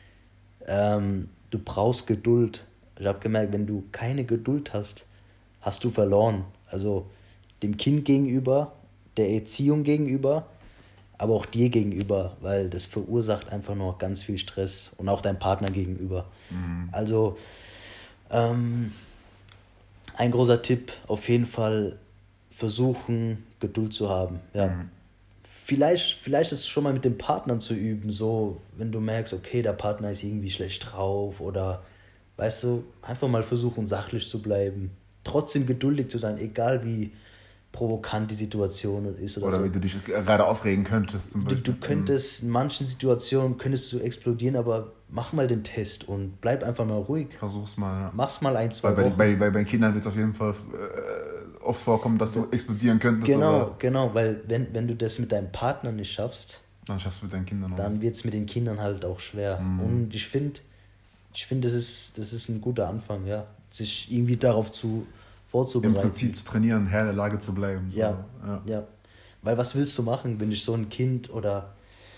Du brauchst Geduld. Ich habe gemerkt, wenn du keine Geduld hast, hast du verloren. Also dem Kind gegenüber, der Erziehung gegenüber, aber auch dir gegenüber, weil das verursacht einfach nur ganz viel Stress und auch deinem Partner gegenüber. Also ein großer Tipp, auf jeden Fall versuchen, Geduld zu haben. Ja. Vielleicht ist es schon mal mit dem Partner zu üben, so wenn du merkst, okay, der Partner ist irgendwie schlecht drauf oder, weißt du, einfach mal versuchen, sachlich zu bleiben. Trotzdem geduldig zu sein, egal wie provokant die Situation ist. Oder so. Wie du dich gerade aufregen könntest. Zum Beispiel. Du könntest in manchen Situationen explodieren, aber mach mal den Test und bleib einfach mal ruhig. Versuch's mal. Ja. Mach's mal 1-2 Wochen. Weil bei Kindern wird es auf jeden Fall oft vorkommen, dass du explodieren könntest. Genau, weil wenn du das mit deinem Partner nicht schaffst, dann schaffst du mit deinen Kindern auch. Dann wird es mit den Kindern halt auch schwer. Und ich finde, das ist ein guter Anfang, ja, sich irgendwie darauf vorzubereiten. Im Prinzip zu trainieren, Herr der Lage zu bleiben. So. Ja. Weil was willst du machen, wenn dich so ein Kind oder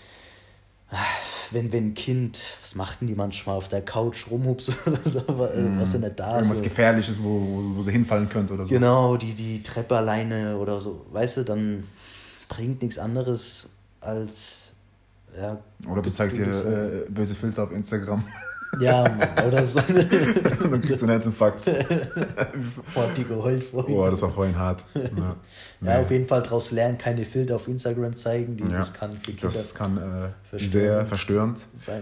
wenn ein Kind, was macht denn die manchmal auf der Couch rumhupst oder so, was denn nicht da ist. Irgendwas Gefährliches, wo sie hinfallen könnte oder so. Genau, die Treppe alleine oder so, weißt du, dann bringt nichts anderes als, ja. Oder du zeigst ihr böse Filter auf Instagram. Ja, Mann, oder so. Und dann kriegst du einen Herzinfarkt. Die geheult vorhin. Boah, das war vorhin hart. Ja, auf jeden Fall daraus lernen, keine Filter auf Instagram zeigen. Das kann für Kinder sehr verstörend sein.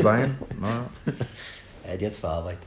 Er hat jetzt verarbeitet.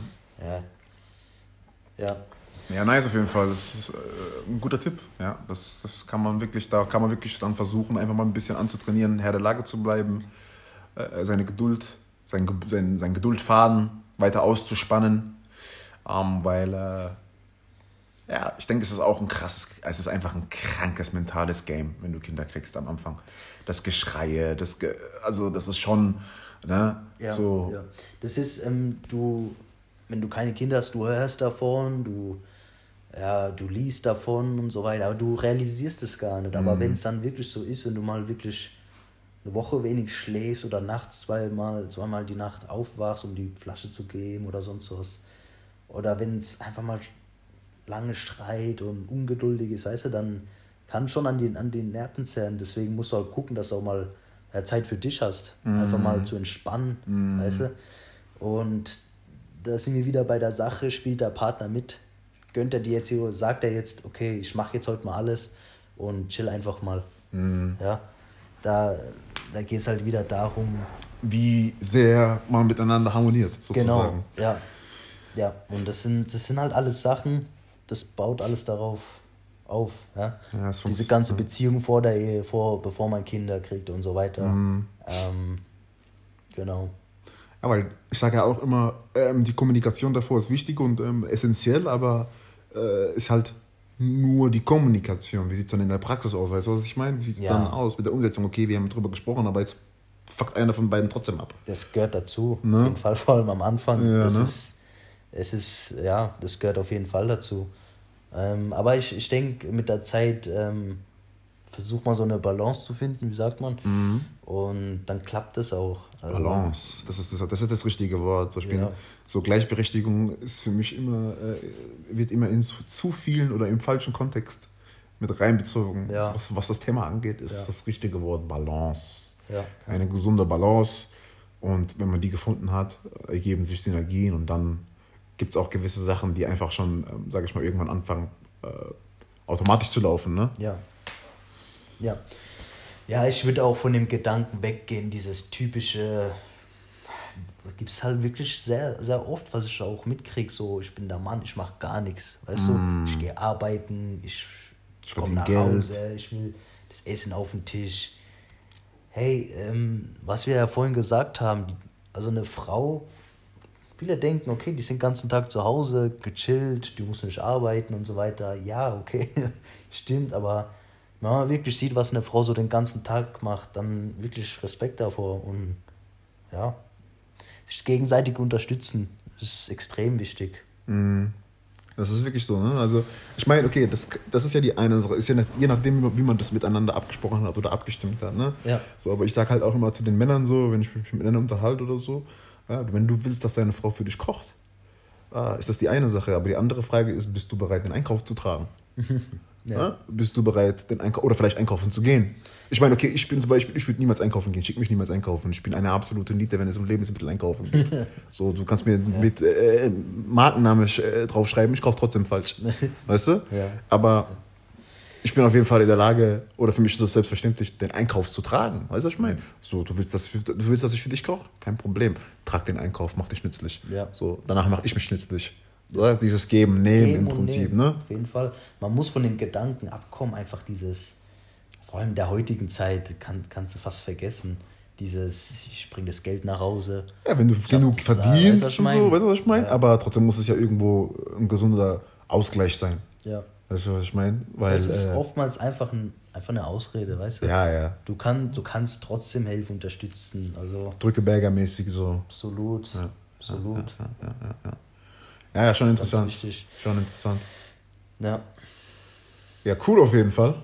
Ja, nice auf jeden Fall. Das ist ein guter Tipp. Ja, das kann man wirklich dann versuchen, einfach mal ein bisschen anzutrainieren, Herr der Lage zu bleiben, seine Geduld, sein Geduldfaden weiter auszuspannen, weil ich denke, es ist einfach ein krankes mentales Game, wenn du Kinder kriegst am Anfang. Das Geschreie, das ist schon, ne, so. Ja. Das ist, wenn du keine Kinder hast, du hörst davon, du liest davon und so weiter, aber du realisierst es gar nicht. Aber wenn es dann wirklich so ist, wenn du mal wirklich eine Woche wenig schläfst oder nachts zweimal die Nacht aufwachst, um die Flasche zu geben oder sonst was. Oder wenn es einfach mal lange Streit und ungeduldig ist, weißt du, dann kann schon an den Nerven zerren. Deswegen musst du halt gucken, dass du auch mal Zeit für dich hast. Einfach mal zu entspannen, weißt du. Und da sind wir wieder bei der Sache, spielt der Partner mit. Gönnt er dir jetzt, sagt er jetzt, okay, ich mache jetzt heute mal alles und chill einfach mal. Ja. Da geht es halt wieder darum, wie sehr man miteinander harmoniert, sozusagen. Genau, ja. Und das sind halt alles Sachen, das baut alles darauf auf. Ja? Diese ganze Beziehung vor der Ehe, bevor man Kinder kriegt und so weiter. Genau. Ja, weil ich sage ja auch immer, die Kommunikation davor ist wichtig und essentiell, aber ist halt nur die Kommunikation. Wie sieht es dann in der Praxis aus? Weißt du, was ich meine? Wie sieht es dann aus mit der Umsetzung? Okay, wir haben darüber gesprochen, aber jetzt fuckt einer von beiden trotzdem ab. Das gehört dazu. Ne? Auf jeden Fall, vor allem am Anfang. Ja, das gehört auf jeden Fall dazu. Aber ich denke, mit der Zeit versucht man so eine Balance zu finden, wie sagt man? Und dann klappt das auch. Also, Balance, das ist das richtige Wort. So Gleichberechtigung ist für mich immer, wird immer in zu vielen oder im falschen Kontext mit reinbezogen. Ja. Was das Thema angeht, ist das richtige Wort Balance. Ja. Eine gesunde Balance. Und wenn man die gefunden hat, ergeben sich Synergien und dann gibt es auch gewisse Sachen, die einfach schon, sage ich mal, irgendwann anfangen, automatisch zu laufen. Ne? Ja. Ja, ich würde auch von dem Gedanken weggehen, dieses typische, das gibt es halt wirklich sehr, sehr oft, was ich auch mitkriege, so, ich bin der Mann, ich mache gar nichts, weißt du, ich gehe arbeiten, ich komme verdiene nach Geld. Hause, ich will das Essen auf den Tisch. Hey, was wir ja vorhin gesagt haben, also eine Frau, viele denken, okay, die sind den ganzen Tag zu Hause, gechillt, die muss nicht arbeiten und so weiter. Ja, okay, stimmt, aber wenn man wirklich sieht, was eine Frau so den ganzen Tag macht, dann wirklich Respekt davor und ja, sich gegenseitig unterstützen, ist extrem wichtig. Das ist wirklich so, ne? Also, ich meine, okay, das ist ja die eine Sache, ist ja nicht, je nachdem, wie man das miteinander abgesprochen hat oder abgestimmt hat, ne? Ja. So, aber ich sag halt auch immer zu den Männern so, wenn ich mich mit Männern unterhalte oder so, ja, wenn du willst, dass deine Frau für dich kocht, ist das die eine Sache. Aber die andere Frage ist, bist du bereit, den Einkauf zu tragen? Ja. Bist du bereit, oder vielleicht einkaufen zu gehen? Ich meine, okay, ich bin zum Beispiel, ich würde niemals einkaufen gehen, schick mich niemals einkaufen. Ich bin eine absolute Niete, wenn es um Lebensmittel einkaufen geht. So, du kannst mir mit Markenname draufschreiben, ich kaufe trotzdem falsch. Weißt du? Ja. Aber ich bin auf jeden Fall in der Lage, oder für mich ist es selbstverständlich, den Einkauf zu tragen. Weißt du, was ich meine? So, du willst, dass ich für dich koche? Kein Problem. Trag den Einkauf, mach dich nützlich. Ja. So, danach mache ich mich nützlich. Oder? Dieses Geben, Nehmen im Prinzip, nehmen. ne? Auf jeden Fall. Man muss von den Gedanken abkommen, einfach dieses, vor allem in der heutigen Zeit, kannst du fast vergessen, dieses, ich bringe das Geld nach Hause. Ja, wenn du genug verdienst und so, weißt du, was ich meine? Ja. Aber trotzdem muss es ja irgendwo ein gesunder Ausgleich sein. Ja. Weißt du, was ich meine? Weil, Das ist oftmals einfach eine Ausrede, weißt du? Ja. Du kannst trotzdem helfen, unterstützen. Also Drückeberger-mäßig so. absolut. Ja. Absolut. Ja, schon Das ist interessant. wichtig. Schon interessant. Ja. Ja, cool auf jeden Fall.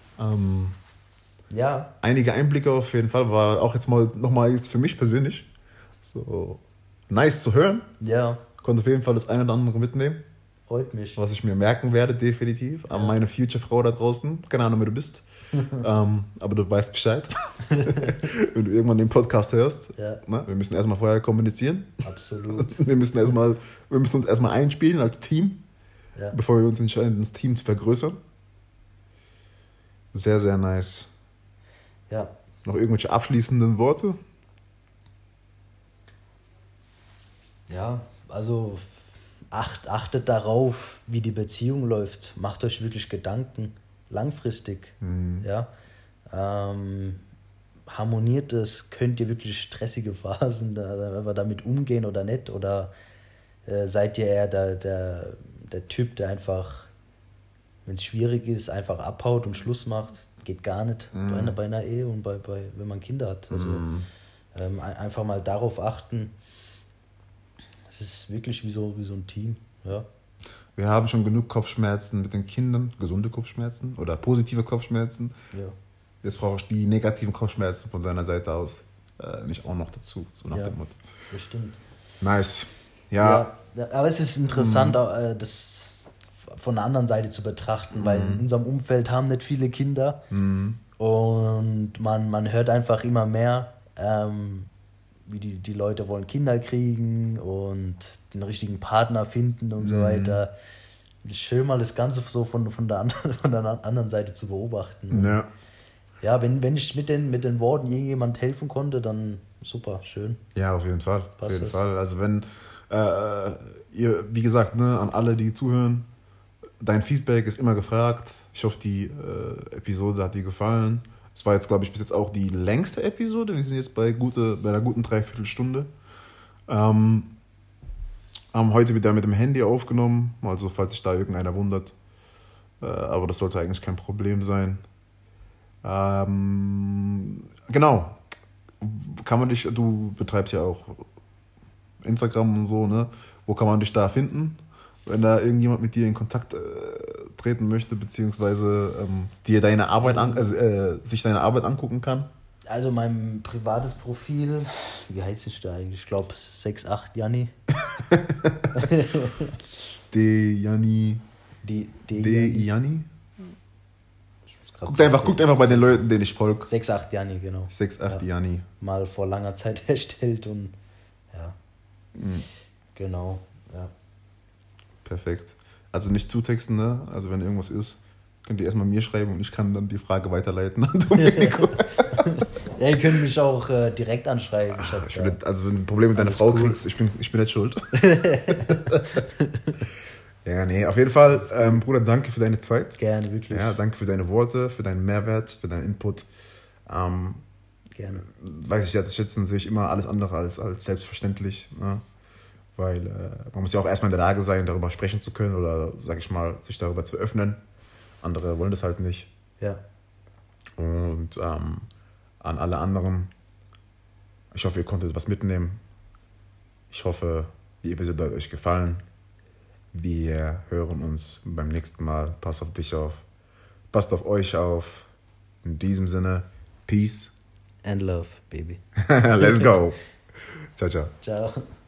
Ja. Einige Einblicke auf jeden Fall. War auch jetzt mal nochmal jetzt für mich persönlich so nice zu hören. Ja. Konnte auf jeden Fall das eine oder andere mitnehmen, Freut mich. was ich mir merken werde, definitiv. An meine Future-Frau da draußen. Keine Ahnung, wer du bist. Aber du weißt Bescheid. Wenn du irgendwann den Podcast hörst. Ja. Ne? Wir müssen erstmal vorher kommunizieren. Absolut. Wir müssen uns erstmal einspielen als Team, Ja. bevor wir uns entscheiden, das Team zu vergrößern. Sehr, sehr nice. Ja. Noch irgendwelche abschließenden Worte? Ja, also achtet darauf, wie die Beziehung läuft. Macht euch wirklich Gedanken, langfristig. Ja. Harmoniert es, könnt ihr wirklich stressige Phasen damit umgehen oder nicht? Oder seid ihr eher der Typ, der einfach, wenn es schwierig ist, einfach abhaut und Schluss macht? Geht gar nicht bei einer Ehe und wenn man Kinder hat. Also einfach mal darauf achten. Es ist wirklich wie so ein Team. Ja. Wir haben schon genug Kopfschmerzen mit den Kindern, gesunde Kopfschmerzen oder positive Kopfschmerzen. Ja. Jetzt brauche ich die negativen Kopfschmerzen von deiner Seite aus nicht auch noch dazu, so nach dem Motto. Bestimmt. Nice. Ja. Ja, aber es ist interessant, das von der anderen Seite zu betrachten, weil in unserem Umfeld haben nicht viele Kinder und man hört einfach immer mehr, wie die Leute wollen Kinder kriegen und den richtigen Partner finden und so weiter. Es ist schön, mal das Ganze so von der anderen Seite zu beobachten. Ja. Ja, wenn ich mit den Worten irgendjemand helfen konnte, dann super, schön. Ja, auf jeden Fall. Passt Auf jeden das. Fall. Also wenn ihr, wie gesagt, ne, an alle, die zuhören, dein Feedback ist immer gefragt. Ich hoffe, die Episode hat dir gefallen. Es war jetzt, glaube ich, bis jetzt auch die längste Episode. Wir sind jetzt bei einer guten Dreiviertelstunde. Haben heute wieder mit dem Handy aufgenommen, also falls sich da irgendeiner wundert. Aber das sollte eigentlich kein Problem sein. Genau. Du betreibst ja auch Instagram und so, ne? Wo kann man dich da finden? Wenn da irgendjemand mit dir in Kontakt treten möchte, beziehungsweise dir deine Arbeit sich deine Arbeit angucken kann? Also mein privates Profil, wie heißt es da eigentlich? Ich glaube 68 Janni. Janni. Janni. Guckt einfach bei den Leuten, denen ich folge. 68 Janni, genau. 68 Janni. Mal vor langer Zeit erstellt und ja. Genau, ja. Perfekt. Also nicht zutexten, ne? Also wenn irgendwas ist, könnt ihr erstmal mir schreiben und ich kann dann die Frage weiterleiten an Domenico. Ja, ihr könnt mich auch direkt anschreiben. Also wenn du ein Problem mit deiner Frau kriegst, ich bin nicht schuld. Ja, nee, auf jeden Fall, Bruder, danke für deine Zeit. Gerne, wirklich. Ja, danke für deine Worte, für deinen Mehrwert, für deinen Input. Gerne. Weiß ich, jetzt schätzen sehe ich immer alles andere als selbstverständlich. Ne? Weil man muss ja auch erstmal in der Lage sein, darüber sprechen zu können oder, sag ich mal, sich darüber zu öffnen. Andere wollen das halt nicht. Ja. Und an alle anderen, ich hoffe, ihr konntet was mitnehmen. Ich hoffe, die Episode hat euch gefallen. Wir hören uns beim nächsten Mal. Passt auf dich auf. Passt auf euch auf. In diesem Sinne, Peace. And love, baby. Let's go. Ciao, ciao. Ciao.